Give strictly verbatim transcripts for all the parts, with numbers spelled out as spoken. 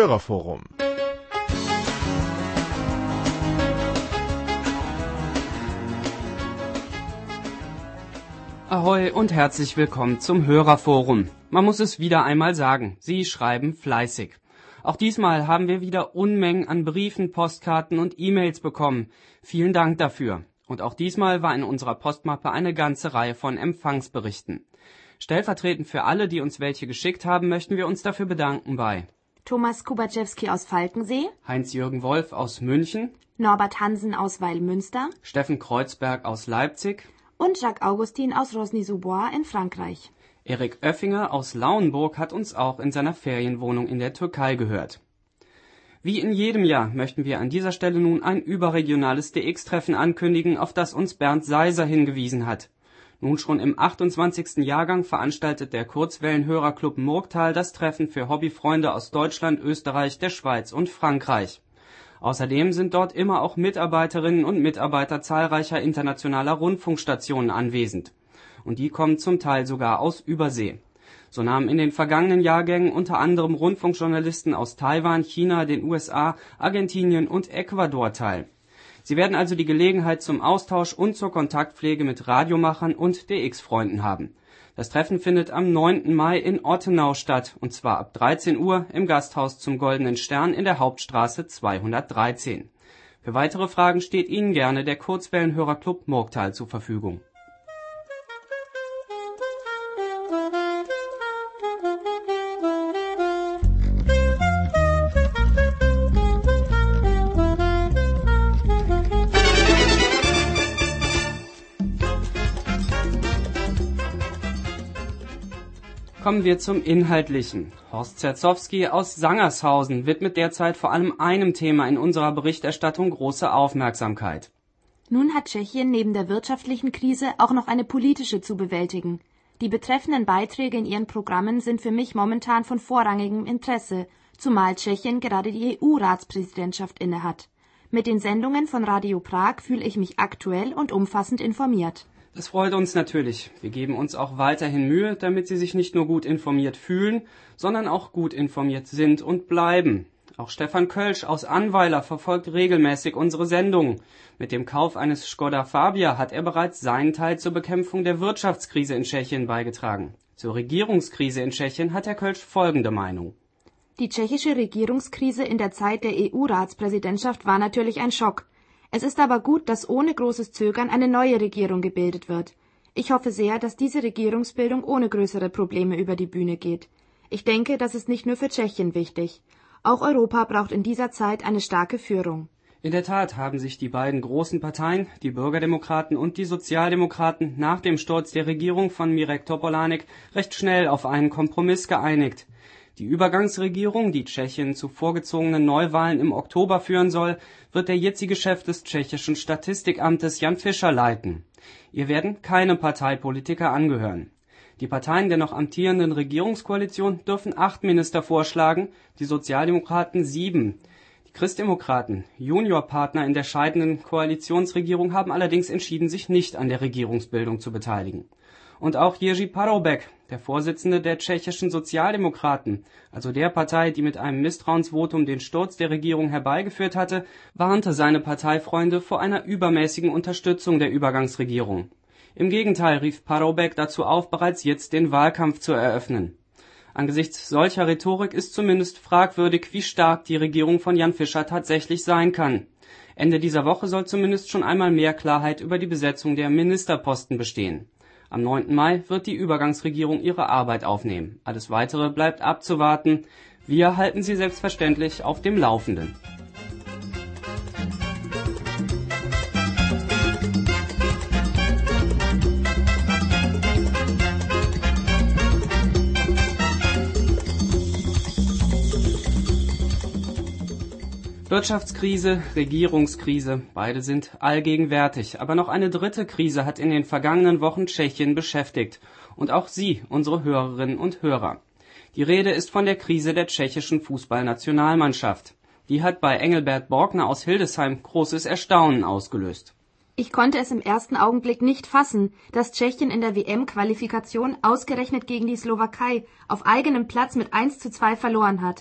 Hörerforum. Ahoi und herzlich willkommen zum Hörerforum. Man muss es wieder einmal sagen, Sie schreiben fleißig. Auch diesmal haben wir wieder Unmengen an Briefen, Postkarten und E-Mails bekommen. Vielen Dank dafür. Und auch diesmal war in unserer Postmappe eine ganze Reihe von Empfangsberichten. Stellvertretend für alle, die uns welche geschickt haben, möchten wir uns dafür bedanken bei Thomas Kubaczewski aus Falkensee, Heinz-Jürgen Wolf aus München, Norbert Hansen aus Weil-Münster, Steffen Kreuzberg aus Leipzig und Jacques Augustin aus Rosny-sous-Bois in Frankreich. Erik Oeffinger aus Lauenburg hat uns auch in seiner Ferienwohnung in der Türkei gehört. Wie in jedem Jahr möchten wir an dieser Stelle nun ein überregionales D X-Treffen ankündigen, auf das uns Bernd Seiser hingewiesen hat. Nun schon im achtundzwanzigsten Jahrgang veranstaltet der Kurzwellenhörerclub Murgtal das Treffen für Hobbyfreunde aus Deutschland, Österreich, der Schweiz und Frankreich. Außerdem sind dort immer auch Mitarbeiterinnen und Mitarbeiter zahlreicher internationaler Rundfunkstationen anwesend. Und die kommen zum Teil sogar aus Übersee. So nahmen in den vergangenen Jahrgängen unter anderem Rundfunkjournalisten aus Taiwan, China, den U S A, Argentinien und Ecuador teil. Sie werden also die Gelegenheit zum Austausch und zur Kontaktpflege mit Radiomachern und D X-Freunden haben. Das Treffen findet am neunten Mai in Ottenau statt, und zwar ab dreizehn Uhr im Gasthaus zum Goldenen Stern in der Hauptstraße zweihundertdreizehn. Für weitere Fragen steht Ihnen gerne der Kurzwellenhörerclub Murgtal zur Verfügung. Kommen wir zum Inhaltlichen. Horst Zerzowski aus Sangershausen widmet derzeit vor allem einem Thema in unserer Berichterstattung große Aufmerksamkeit. Nun hat Tschechien neben der wirtschaftlichen Krise auch noch eine politische zu bewältigen. Die betreffenden Beiträge in ihren Programmen sind für mich momentan von vorrangigem Interesse, zumal Tschechien gerade die E U-Ratspräsidentschaft innehat. Mit den Sendungen von Radio Prag fühle ich mich aktuell und umfassend informiert. Das freut uns natürlich. Wir geben uns auch weiterhin Mühe, damit Sie sich nicht nur gut informiert fühlen, sondern auch gut informiert sind und bleiben. Auch Stefan Kölsch aus Annweiler verfolgt regelmäßig unsere Sendungen. Mit dem Kauf eines Skoda Fabia hat er bereits seinen Teil zur Bekämpfung der Wirtschaftskrise in Tschechien beigetragen. Zur Regierungskrise in Tschechien hat Herr Kölsch folgende Meinung. Die tschechische Regierungskrise in der Zeit der E U-Ratspräsidentschaft war natürlich ein Schock. Es ist aber gut, dass ohne großes Zögern eine neue Regierung gebildet wird. Ich hoffe sehr, dass diese Regierungsbildung ohne größere Probleme über die Bühne geht. Ich denke, das ist nicht nur für Tschechien wichtig. Auch Europa braucht in dieser Zeit eine starke Führung. In der Tat haben sich die beiden großen Parteien, die Bürgerdemokraten und die Sozialdemokraten, nach dem Sturz der Regierung von Mirek Topolánek recht schnell auf einen Kompromiss geeinigt. Die Übergangsregierung, die Tschechien zu vorgezogenen Neuwahlen im Oktober führen soll, wird der jetzige Chef des tschechischen Statistikamtes Jan Fischer leiten. Ihr werden keine Parteipolitiker angehören. Die Parteien der noch amtierenden Regierungskoalition dürfen acht Minister vorschlagen, die Sozialdemokraten sieben. Die Christdemokraten, Juniorpartner in der scheidenden Koalitionsregierung, haben allerdings entschieden, sich nicht an der Regierungsbildung zu beteiligen. Und auch Jerzy Paroubek, der Vorsitzende der tschechischen Sozialdemokraten, also der Partei, die mit einem Misstrauensvotum den Sturz der Regierung herbeigeführt hatte, warnte seine Parteifreunde vor einer übermäßigen Unterstützung der Übergangsregierung. Im Gegenteil rief Paroubek dazu auf, bereits jetzt den Wahlkampf zu eröffnen. Angesichts solcher Rhetorik ist zumindest fragwürdig, wie stark die Regierung von Jan Fischer tatsächlich sein kann. Ende dieser Woche soll zumindest schon einmal mehr Klarheit über die Besetzung der Ministerposten bestehen. Am neunten Mai wird die Übergangsregierung ihre Arbeit aufnehmen. Alles Weitere bleibt abzuwarten. Wir halten Sie selbstverständlich auf dem Laufenden. Wirtschaftskrise, Regierungskrise, beide sind allgegenwärtig. Aber noch eine dritte Krise hat in den vergangenen Wochen Tschechien beschäftigt. Und auch Sie, unsere Hörerinnen und Hörer. Die Rede ist von der Krise der tschechischen Fußballnationalmannschaft. Die hat bei Engelbert Borgner aus Hildesheim großes Erstaunen ausgelöst. Ich konnte es im ersten Augenblick nicht fassen, dass Tschechien in der W M-Qualifikation ausgerechnet gegen die Slowakei auf eigenem Platz mit eins zu zwei verloren hat.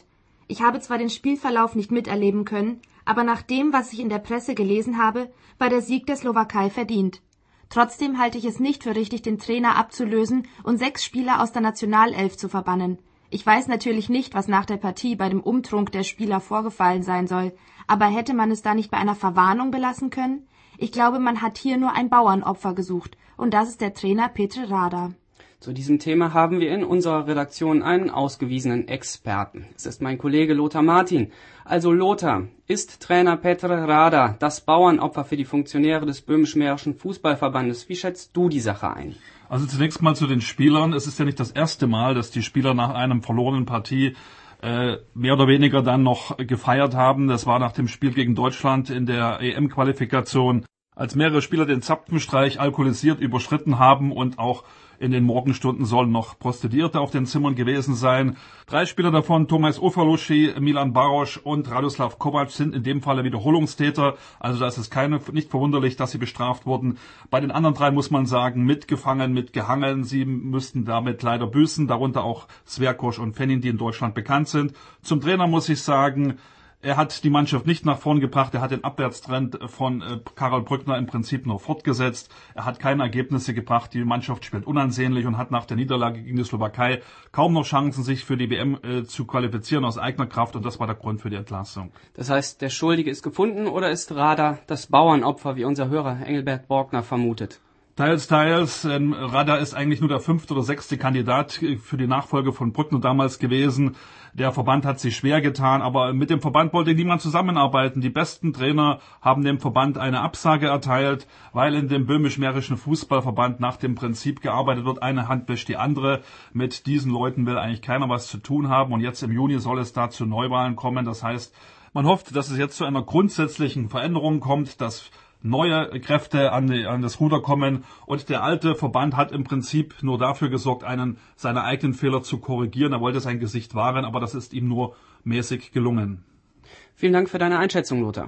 Ich habe zwar den Spielverlauf nicht miterleben können, aber nach dem, was ich in der Presse gelesen habe, war der Sieg der Slowakei verdient. Trotzdem halte ich es nicht für richtig, den Trainer abzulösen und sechs Spieler aus der Nationalelf zu verbannen. Ich weiß natürlich nicht, was nach der Partie bei dem Umtrunk der Spieler vorgefallen sein soll, aber hätte man es da nicht bei einer Verwarnung belassen können? Ich glaube, man hat hier nur ein Bauernopfer gesucht, und das ist der Trainer Petr Rada. Zu diesem Thema haben wir in unserer Redaktion einen ausgewiesenen Experten. Es ist mein Kollege Lothar Martin. Also Lothar, ist Trainer Petr Rada das Bauernopfer für die Funktionäre des Böhmisch-Mährischen Fußballverbandes? Wie schätzt du die Sache ein? Also zunächst mal zu den Spielern. Es ist ja nicht das erste Mal, dass die Spieler nach einem verlorenen Partie äh, mehr oder weniger dann noch gefeiert haben. Das war nach dem Spiel gegen Deutschland in der E M-Qualifikation, als mehrere Spieler den Zapfenstreich alkoholisiert überschritten haben und auch in den Morgenstunden sollen noch Prostituierte auf den Zimmern gewesen sein. Drei Spieler davon, Tomáš Ofaluši, Milan Baroš und Radoslav Kovač, sind in dem Falle Wiederholungstäter. Also da ist es keine, nicht verwunderlich, dass sie bestraft wurden. Bei den anderen drei muss man sagen, mitgefangen, mitgehangen. Sie müssten damit leider büßen, darunter auch Sverkoš und Fenin, die in Deutschland bekannt sind. Zum Trainer muss ich sagen, er hat die Mannschaft nicht nach vorn gebracht, er hat den Abwärtstrend von äh, Karel Brückner im Prinzip nur fortgesetzt. Er hat keine Ergebnisse gebracht, die Mannschaft spielt unansehnlich und hat nach der Niederlage gegen die Slowakei kaum noch Chancen, sich für die W M äh, zu qualifizieren aus eigener Kraft, und das war der Grund für die Entlassung. Das heißt, der Schuldige ist gefunden, oder ist Rada das Bauernopfer, wie unser Hörer Engelbert Borgner vermutet? Teils, teils. Ähm, Rada ist eigentlich nur der fünfte oder sechste Kandidat für die Nachfolge von Brückner damals gewesen. Der Verband hat sich schwer getan, aber mit dem Verband wollte niemand zusammenarbeiten. Die besten Trainer haben dem Verband eine Absage erteilt, weil in dem Böhmisch-Mährischen Fußballverband nach dem Prinzip gearbeitet wird, eine Hand wäscht die andere. Mit diesen Leuten will eigentlich keiner was zu tun haben, und jetzt im Juni soll es da zu Neuwahlen kommen. Das heißt, man hofft, dass es jetzt zu einer grundsätzlichen Veränderung kommt, dass neue Kräfte an, die, an das Ruder kommen, und der alte Verband hat im Prinzip nur dafür gesorgt, einen seiner eigenen Fehler zu korrigieren. Er wollte sein Gesicht wahren, aber das ist ihm nur mäßig gelungen. Vielen Dank für deine Einschätzung, Lothar.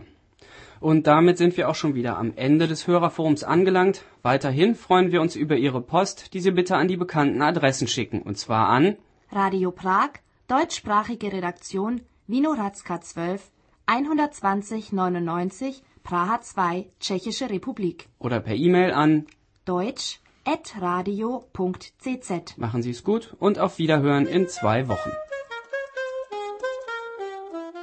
Und damit sind wir auch schon wieder am Ende des Hörerforums angelangt. Weiterhin freuen wir uns über Ihre Post, die Sie bitte an die bekannten Adressen schicken, und zwar an Radio Prag, deutschsprachige Redaktion, Vinohradska zwölf, hundertzwanzig neunundneunzig, Praha zwei, Tschechische Republik. oder per E-Mail an deutsch at radio punkt c z. Machen Sie es gut und auf Wiederhören in zwei Wochen.